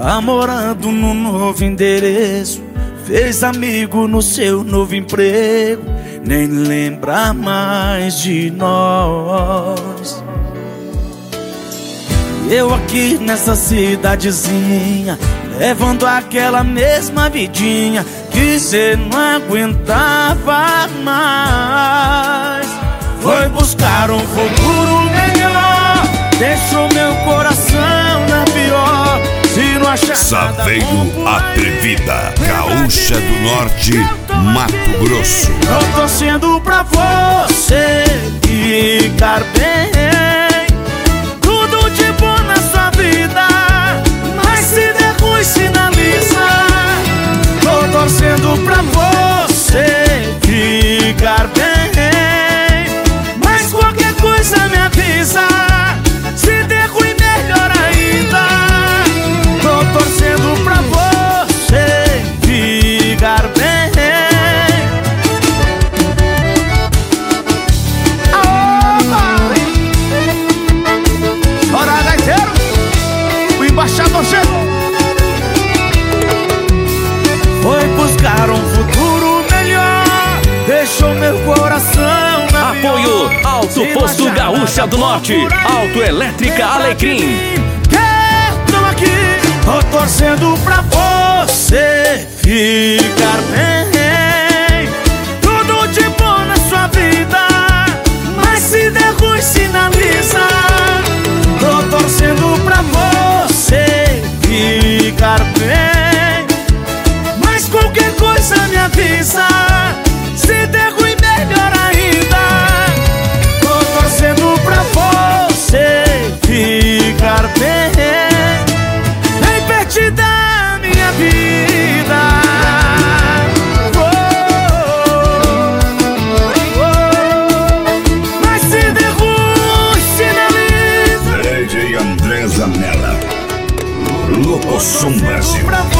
Tá morando no novo endereço, fez amigo no seu novo emprego, nem lembra mais de nós. Eu aqui nessa cidadezinha, levando aquela mesma vidinha que cê não aguentava mais. Foi buscar um futuro melhor, deixou meu coração na pior. Se não achar Saveiro Atrevida, Gaúcha do Norte, Mato Grosso. Tô torcendo pra você ficar bem, tudo de bom na sua vida, mas se der ruim sinaliza. Tô torcendo pra você ficar bem, mas qualquer coisa me avisa. Se der ruim melhor ainda. Tô torcendo pra você ficar bem. Bora, gaiteiro! O embaixador chegou. Foi buscar um futuro melhor, deixou meu coração na Apoio Alto Posto Gaúcha do Norte, Autoelétrica Alecrim. Tô aqui, tô torcendo pra você ficar bem, tudo de bom na sua vida, mas se der ruim sinaliza. Tô torcendo pra você ficar bem, mas qualquer coisa me avisa. Se der ruim melhor ainda. Tô torcendo pra você ficar bem, bem perto da minha vida. Mas se der ruim sinaliza. DJ André Zanella, Locoção Brasil.